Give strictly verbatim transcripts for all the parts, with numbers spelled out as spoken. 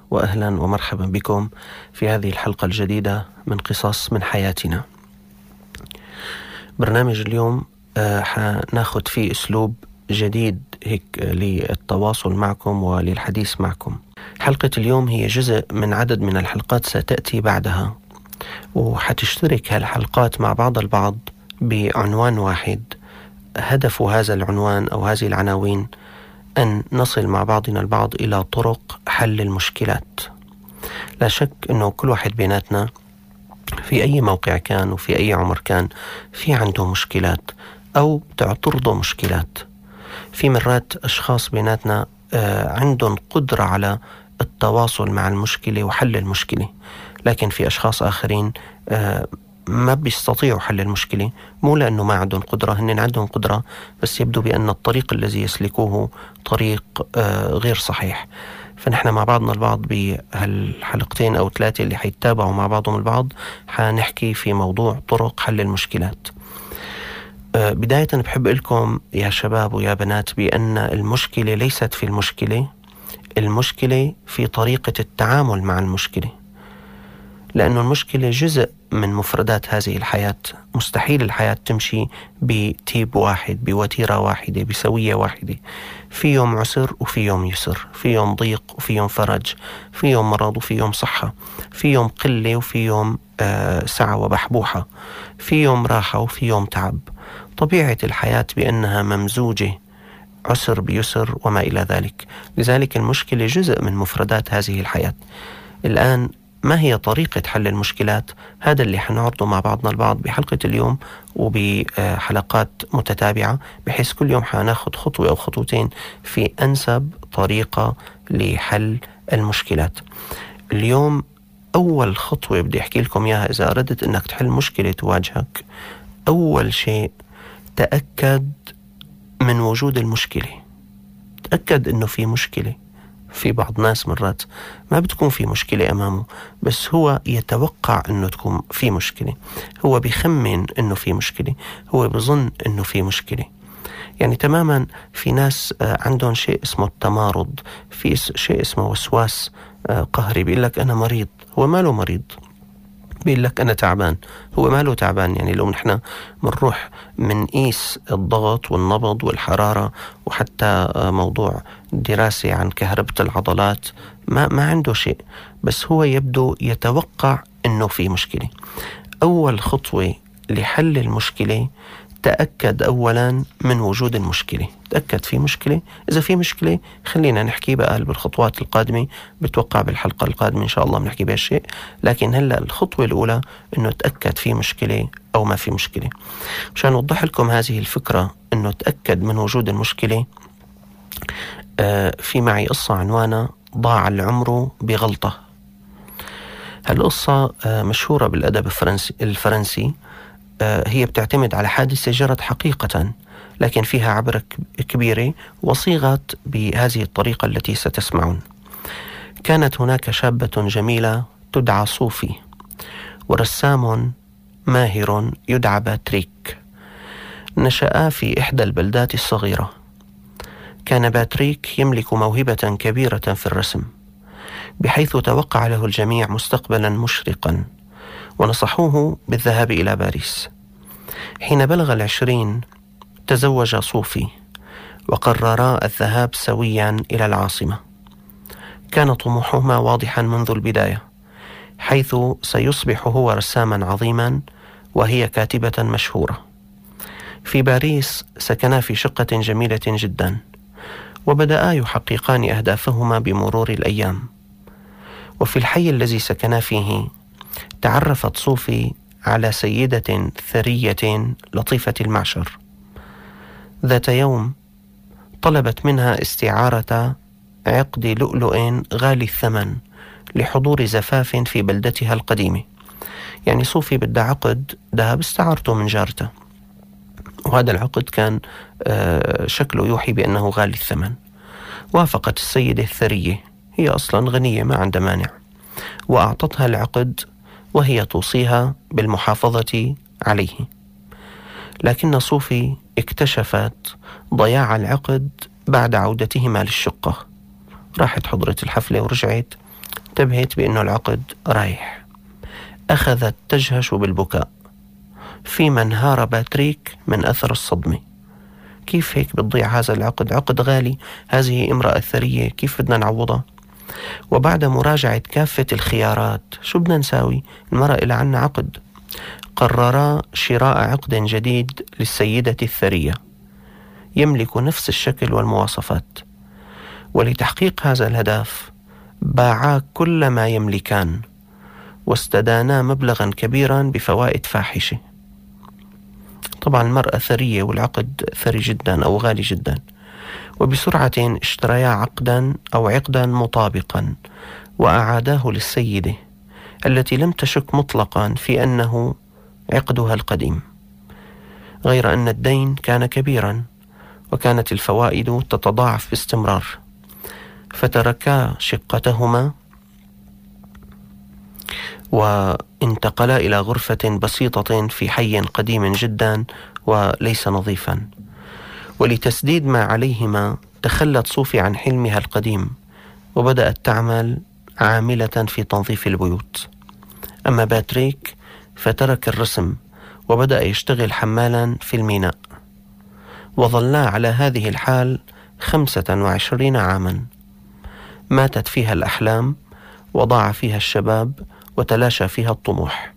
وأهلا ومرحبا بكم في هذه الحلقة الجديدة من قصص من حياتنا. برنامج اليوم آه حناخد فيه أسلوب جديد هيك للتواصل معكم وللحديث معكم. حلقة اليوم هي جزء من عدد من الحلقات ستأتي بعدها، وحتشترك هالحلقات مع بعض البعض بعنوان واحد. هدف هذا العنوان أو هذه العناوين أن نصل مع بعضنا البعض إلى طرق حل المشكلات. لا شك أنه كل واحد بيناتنا في أي موقع كان وفي أي عمر كان في عنده مشكلات أو تعترضه مشكلات. في مرات أشخاص بيناتنا عندهم قدرة على التواصل مع المشكلة وحل المشكلة، لكن في أشخاص آخرين ما بيستطيعوا حل المشكلة، مو لأنه ما عندهم قدرة، هن عندهم قدرة بس يبدو بأن الطريق الذي يسلكوه طريق غير صحيح. فنحن مع بعضنا البعض بهالحلقتين أو ثلاثة اللي حيتابعوا مع بعضهم البعض حنحكي في موضوع طرق حل المشكلات. بداية بحب لكم يا شباب ويا بنات بأن المشكلة ليست في المشكلة، المشكلة في طريقة التعامل مع المشكلة، لأن المشكلة جزء من مفردات هذه الحياة. مستحيل الحياة تمشي بتيب واحد، بوتيرة واحدة، بسوية واحدة. في يوم عسر وفي يوم يسر، في يوم ضيق وفي يوم فرج، في يوم مرض وفي يوم صحة، في يوم قلة وفي يوم آه سعة وبحبوحة، في يوم راحة وفي يوم تعب. طبيعة الحياة بأنها ممزوجة، عسر بيسر وما إلى ذلك. لذلك المشكلة جزء من مفردات هذه الحياة. الآن ما هي طريقة حل المشكلات؟ هذا اللي حنعرضه مع بعضنا البعض بحلقة اليوم وبحلقات متتابعة، بحيث كل يوم حناخد خطوة أو خطوتين في أنسب طريقة لحل المشكلات. اليوم أول خطوة بدي أحكي لكم إياها إذا أردت أنك تحل مشكلة تواجهك. أول شيء تأكد من وجود المشكلة. تأكد أنه في مشكلة. في بعض ناس مرات ما بتكون في مشكلة أمامه، بس هو يتوقع أنه تكون في مشكلة، هو بيخمن أنه في مشكلة، هو بظن أنه في مشكلة. يعني تماما في ناس عندهم شيء اسمه التمارض، في شيء اسمه وسواس قهري. بيقول لك أنا مريض، هو ماله مريض؟ بيقول لك أنا تعبان، هو ماله تعبان؟ يعني لو نحن منروح منقيس الضغط والنبض والحرارة وحتى موضوع دراسة عن كهربة العضلات، ما, ما عنده شيء، بس هو يبدو يتوقع أنه في مشكلة. أول خطوة لحل المشكلة تأكد أولا من وجود المشكلة. تأكد في مشكلة. إذا في مشكلة خلينا نحكي بقى بالخطوات القادمة، بتوقع بالحلقة القادمة إن شاء الله بنحكي بهالشيء. لكن هلأ الخطوة الأولى إنه تأكد في مشكلة أو ما في مشكلة. مشان أوضح لكم هذه الفكرة إنه تأكد من وجود المشكلة، آه في معي قصة عنوانها ضاع العمر بغلطة. هالقصة آه مشهورة بالأدب الفرنسي, الفرنسي. هي بتعتمد على حادثة جرت حقيقة، لكن فيها عبرة كبيرة وصيغت بهذه الطريقة التي ستسمعون. كانت هناك شابة جميلة تدعى صوفي، ورسام ماهر يدعى باتريك. نشأ في إحدى البلدات الصغيرة. كان باتريك يملك موهبة كبيرة في الرسم، بحيث توقع له الجميع مستقبلا مشرقا، ونصحوه بالذهاب إلى باريس. حين بلغ العشرين تزوج صوفي، وقررا الذهاب سويا إلى العاصمة. كان طموحهما واضحا منذ البداية، حيث سيصبح هو رساما عظيما وهي كاتبة مشهورة. في باريس سكنا في شقة جميلة جدا، وبدأا يحققان أهدافهما بمرور الأيام. وفي الحي الذي سكنا فيه تعرفت صوفي على سيدة ثرية لطيفة المعشر. ذات يوم طلبت منها استعارة عقد لؤلؤ غالي الثمن لحضور زفاف في بلدتها القديمة. يعني صوفي بدها عقد ذهب استعارته من جارته، وهذا العقد كان شكله يوحي بأنه غالي الثمن. وافقت السيدة الثرية، هي أصلا غنية ما عندها مانع، وأعطتها العقد وهي توصيها بالمحافظة عليه. لكن صوفي اكتشفت ضياع العقد بعد عودتهما للشقة. راحت حضرت الحفلة ورجعت انتبهت بأنه العقد رايح. أخذت تجهش بالبكاء، فيما انهار باتريك من أثر الصدمة. كيف هيك بتضيع هذا العقد؟ عقد غالي، هذه امرأة ثرية، كيف بدنا نعوضها؟ وبعد مراجعة كافة الخيارات، شو بدنا نساوي؟ المرأة إلى عنا عقد. قررا شراء عقد جديد للسيدة الثرية يملك نفس الشكل والمواصفات، ولتحقيق هذا الهدف باعا كل ما يملكان واستدانا مبلغا كبيرا بفوائد فاحشة. طبعا المرأة ثرية والعقد ثري جدا أو غالي جدا، وبسرعة اشتريا عقدا أو عقدا مطابقا وأعاداه للسيدة التي لم تشك مطلقا في أنه عقدها القديم، غير أن الدين كان كبيرا وكانت الفوائد تتضاعف باستمرار. فتركا شقتهما وانتقلا إلى غرفة بسيطة في حي قديم جدا وليس نظيفا. ولتسديد ما عليهما تخلت صوفي عن حلمها القديم وبدأت تعمل عاملة في تنظيف البيوت. أما باتريك فترك الرسم وبدأ يشتغل حمالا في الميناء، وظلا على هذه الحال خمسة وعشرين عاما. ماتت فيها الأحلام وضاع فيها الشباب وتلاشى فيها الطموح.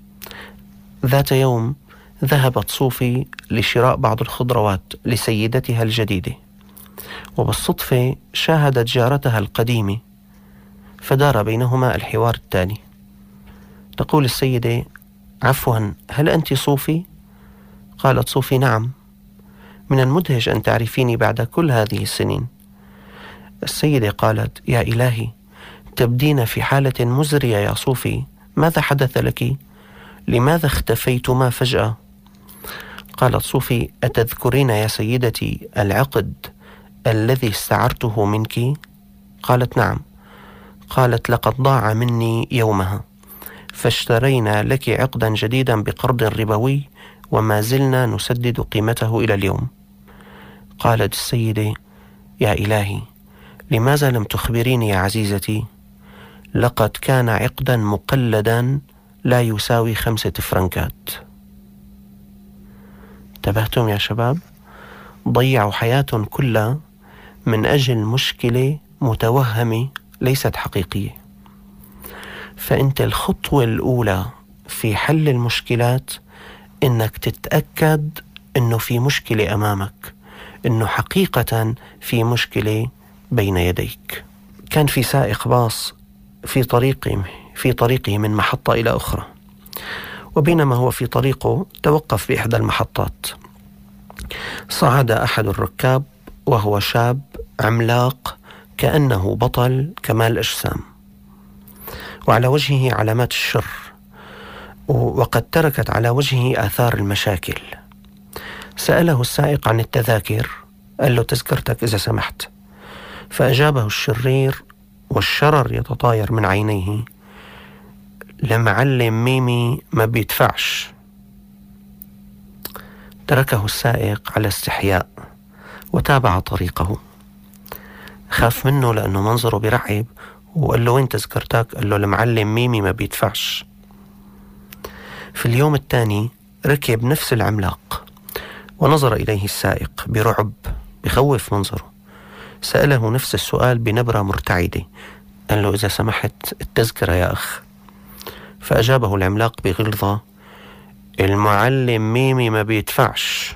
ذات يوم ذهبت صوفي لشراء بعض الخضروات لسيدتها الجديدة، وبالصدفة شاهدت جارتها القديمة، فدار بينهما الحوار التالي. تقول السيدة: عفوا، هل أنت صوفي؟ قالت صوفي: نعم. من المدهش أن تعرفيني بعد كل هذه السنين. السيدة قالت: يا إلهي، تبدين في حالة مزرية يا صوفي، ماذا حدث لك؟ لماذا اختفيتما فجأة؟ قالت صوفي: أتذكرين يا سيدتي العقد الذي استعرته منك؟ قالت: نعم. قالت: لقد ضاع مني يومها، فاشترينا لك عقدا جديدا بقرض ربوي وما زلنا نسدد قيمته إلى اليوم. قالت السيدة: يا إلهي، لماذا لم تخبريني يا عزيزتي؟ لقد كان عقدا مقلدا لا يساوي خمسة فرنكات. انتبهتم يا شباب؟ ضيعوا حياتهم كلها من أجل مشكلة متوهمة ليست حقيقية. فأنت الخطوة الأولى في حل المشكلات إنك تتأكد إنه في مشكلة أمامك، إنه حقيقة في مشكلة بين يديك. كان في سائق باص في طريقه في طريقه من محطة إلى أخرى، وبينما هو في طريقه توقف بإحدى المحطات. صعد أحد الركاب وهو شاب عملاق كأنه بطل كمال أجسام، وعلى وجهه علامات الشر، وقد تركت على وجهه آثار المشاكل. سأله السائق عن التذاكر، قال له: تذكرتك إذا سمحت. فأجابه الشرير والشرر يتطاير من عينيه: لمعلم ميمي ما بيدفعش. تركه السائق على استحياء وتابع طريقه. خاف منه لأنه منظره برعب، وقال له: وين تذكرتك؟ قال له: لمعلم ميمي ما بيدفعش. في اليوم الثاني ركب نفس العملاق ونظر إليه السائق برعب بخوف منظره. سأله نفس السؤال بنبرة مرتعدة، قال له: إذا سمحت التذكرة يا أخ. فأجابه العملاق بغلظة: المعلم ميمي ما بيدفعش.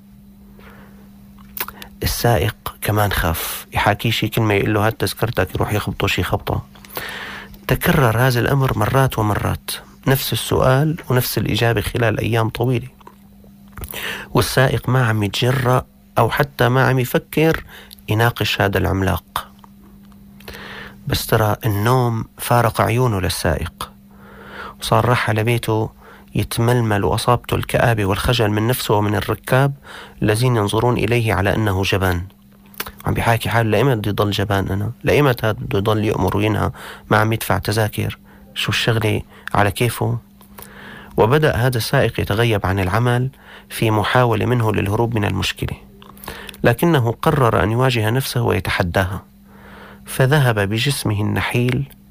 السائق كمان خاف يحاكي شي كلمة، يقول له: هات تذكرتك، يروح يخبطه شي خبطة. تكرر هذا الأمر مرات ومرات، نفس السؤال ونفس الإجابة خلال أيام طويلة، والسائق ما عم يتجرأ أو حتى ما عم يفكر يناقش هذا العملاق. بس ترى النوم فارق عيونه للسائق، وصار راح على بيته يتململ، وأصابته الكآبة والخجل من نفسه ومن الركاب الذين ينظرون إليه على أنه جبان. عم بيحاكي حال: لإمت بدي ضل جبان أنا؟ لإمت هذا بده يضل يأمر وينهى ما عم يدفع تذاكر؟ شو الشغلة على كيفه؟ وبدأ هذا السائق يتغيب عن العمل في محاولة منه للهروب من المشكلة، لكنه قرر أن يواجه نفسه ويتحداها، فذهب بجسمه النحيل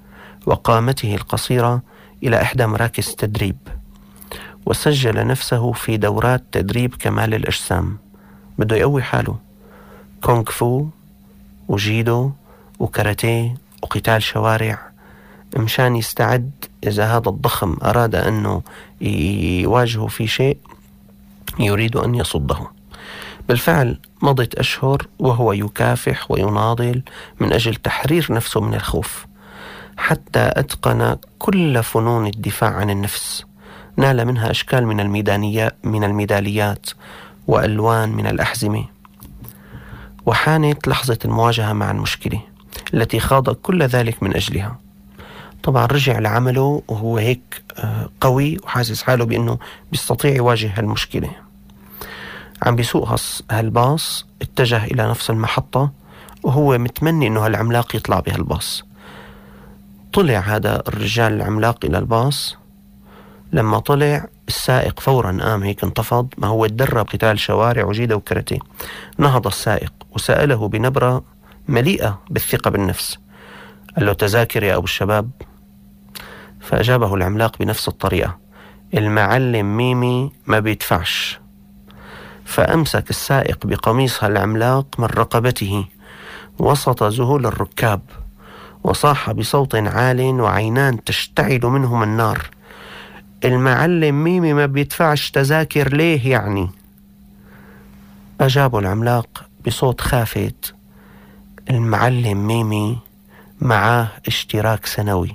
وقامته القصيرة إلى إحدى مراكز التدريب، وسجل نفسه في دورات تدريب كمال الأجسام. بده يقوي حاله، كونغ فو وجيدو وكاراتيه وقتال شوارع، مشان يستعد إذا هذا الضخم أراد أنه يواجهه في شيء يريد أن يصده. بالفعل مضت أشهر وهو يكافح ويناضل من أجل تحرير نفسه من الخوف، حتى أتقن كل فنون الدفاع عن النفس، نال منها أشكال من الميدانيات من الميداليات وألوان من الأحزمة. وحانت لحظة المواجهة مع المشكلة التي خاض كل ذلك من أجلها. طبعا رجع لعمله وهو هيك قوي وحاسس حاله بأنه بيستطيع يواجه هالمشكلة. عم بيسوق هالباص، اتجه إلى نفس المحطة وهو متمني أنه هالعملاق يطلع بهالباص. طلع هذا الرجال العملاق إلى الباص. لما طلع السائق فورا قام هيك انتفض، ما هو تدرب قتال شوارع وجيدة وكاراتيه. نهض السائق وسأله بنبرة مليئة بالثقة بالنفس، قال له: تذاكر يا أبو الشباب؟ فأجابه العملاق بنفس الطريقة: المعلم ميمي ما بيدفعش. فأمسك السائق بقميص العملاق من رقبته وسط ذهول الركاب، وصاح بصوت عال وعينان تشتعل منهما النار: المعلم ميمي ما بيدفعش تذاكر ليه يعني؟ أجاب العملاق بصوت خافت: المعلم ميمي معاه اشتراك سنوي.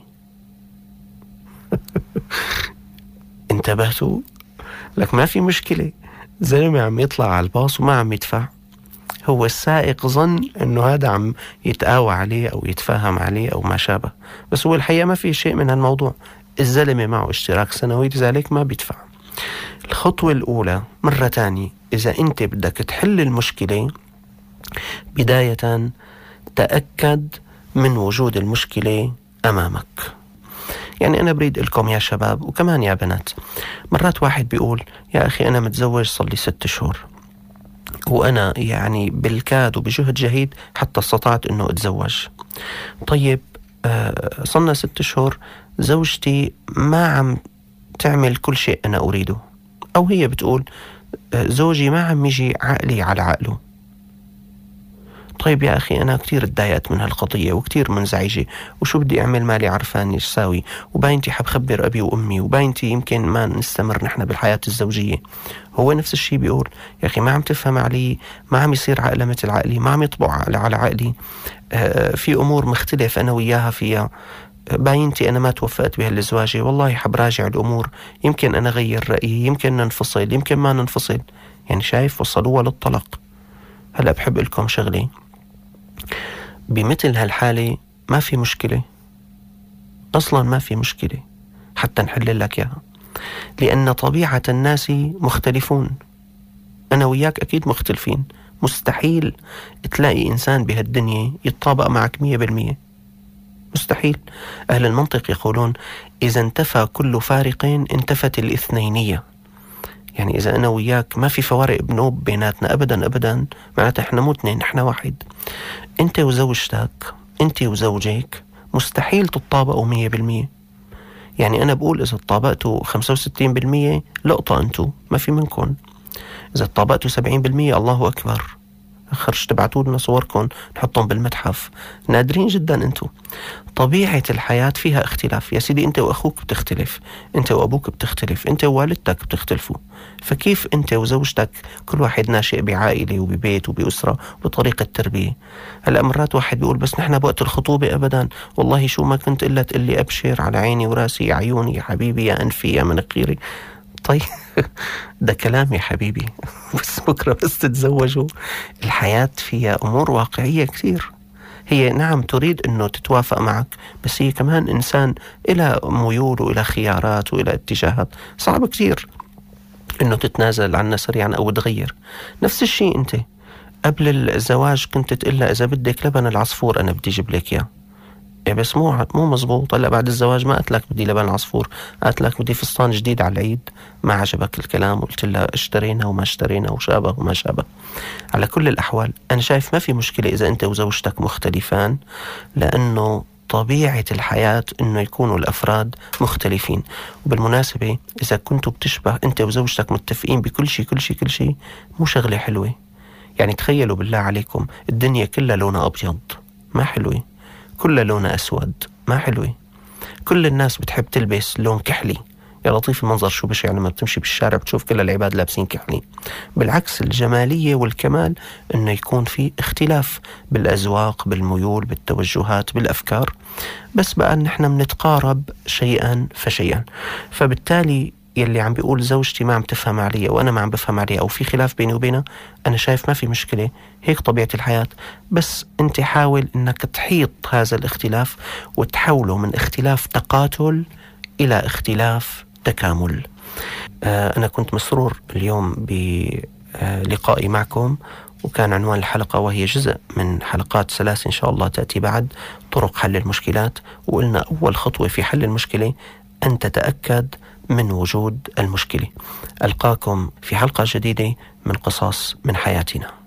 انتبهتوا؟ لك ما في مشكلة، زلمة عم يطلع على الباص وما عم يدفع. هو السائق ظن انه هذا عم يتقاوى عليه او يتفاهم عليه او ما شابه، بس هو الحقيقة ما في شيء من هالموضوع. الزلمة معه اشتراك سنوي لذلك ما بيدفع. الخطوة الأولى مرة تانية، إذا أنت بدك تحل المشكلة، بداية تأكد من وجود المشكلة أمامك. يعني أنا بريد لكم يا شباب وكمان يا بنات، مرات واحد بيقول: يا أخي أنا متزوج صار لي ست شهور، وأنا يعني بالكاد وبجهد جهيد حتى استطعت أنه أتزوج. طيب آه صلنا ست شهور زوجتي ما عم تعمل كل شيء أنا أريده، أو هي بتقول آه زوجي ما عم يجي عقلي على عقله. طيب يا أخي أنا كتير اتضايقت من هالقضية وكتير منزعجة، وشو بدي أعمل؟ مالي عرفان إيش ساوي، وباينتي حب خبر أبي وأمي، وباينتي يمكن ما نستمر نحن بالحياة الزوجية. هو نفس الشيء بيقول: يا أخي ما عم تفهم علي، ما عم يصير عقلة مثل عقلي، ما عم يطبع على, على عقلي، آه في أمور مختلف أنا وياها فيها، باينتي أنا ما توفقت بهالزواجة، والله حب راجع الأمور، يمكن أنا غير رأيي، يمكن ننفصل، يمكن ما ننفصل. يعني شايف وصلوها للطلاق. هلأ بحب لكم شغلي، بمثل هالحالة ما في مشكلة أصلا، ما في مشكلة حتى نحل لك إياها، لأن طبيعة الناس مختلفون. أنا وياك أكيد مختلفين، مستحيل تلاقي إنسان بهالدنيا يتطابق معك مية بالمية، مستحيل. أهل المنطق يقولون: إذا انتفى كل فارق انتفت الاثنينية. يعني إذا أنا وياك ما في فوارق بنوب بيناتنا أبدا أبدا، معناتها إحنا مو اثنين، إحنا واحد. أنت وزوجتك، أنت وزوجك مستحيل تتطابقوا مية بالمية. يعني أنا بقول إذا تطابقتوا خمسة وستين بالمية لقطة، أنتوا ما في منكم. إذا تطابقتوا سبعين بالمية الله أكبر، خرج تبعتوا لنا صوركم نحطهم بالمتحف. نادرين جدا أنتوا. طبيعة الحياة فيها اختلاف يا سيدي، أنت وأخوك بتختلف، أنت وأبوك بتختلف، أنت ووالدتك بتختلفوا، فكيف أنت وزوجتك كل واحد ناشئ بعائلة وببيت وبأسرة وبطريقة تربية؟ هلأ مرات واحد بيقول: بس نحن بوقت الخطوبة أبدا والله شو ما كنت إلا تقلي أبشر على عيني وراسي يا عيوني يا حبيبي يا أنفي يا مناخيري. طيب ده كلام يا حبيبي، بس بكرة بس تتزوجوا الحياة فيها أمور واقعية كثير. هي نعم تريد أنه تتوافق معك، بس هي كمان إنسان إلى ميول وإلى خيارات وإلى اتجاهات، صعب كثير أنه تتنازل عنها سريعا أو تغير. نفس الشيء أنت قبل الزواج كنت تقلها إذا بدك لبن العصفور أنا بدي أجيب لك إياه، إيه بس مو مو مزبوط. هلا بعد الزواج ما قلت لك بدي لبن العصفور، قلت لك بدي فستان جديد على العيد. ما عجبك الكلام، قلت لها اشترينا وما اشترينا وشابه وما شابه. على كل الأحوال أنا شايف ما في مشكلة إذا أنت وزوجتك مختلفان، لأنه طبيعة الحياة إنه يكونوا الأفراد مختلفين. وبالمناسبة إذا كنتوا بتشبه أنت وزوجتك متفقين بكل شيء كل شيء كل شيء، مو شغلة حلوة. يعني تخيلوا بالله عليكم الدنيا كلها لونها أبيض، ما حلوة. كلها لونها أسود، ما حلوة. كل الناس بتحب تلبس لون كحلي، يا لطيف المنظر شو بشع لما بتمشي بالشارع بتشوف كل العباد لابسين كحلي. بالعكس الجمالية والكمال إنه يكون في اختلاف بالأذواق، بالميول، بالتوجهات، بالأفكار، بس بقى إن إحنا بنتقارب شيئا فشيئا. فبالتالي يلي عم بيقول زوجتي ما عم تفهم علي وأنا ما عم بفهم عليها أو في خلاف بيني وبينها، أنا شايف ما في مشكلة، هيك طبيعة الحياة. بس أنت حاول إنك تحيط هذا الاختلاف وتحوله من اختلاف تقاتل إلى اختلاف تكامل. آه أنا كنت مسرور اليوم بلقائي معكم، وكان عنوان الحلقة وهي جزء من حلقات سلاسل إن شاء الله تأتي بعد، طرق حل المشكلات. وقلنا أول خطوة في حل المشكلة أن تتأكد من وجود المشكلة. ألقاكم في حلقة جديدة من قصص من حياتنا.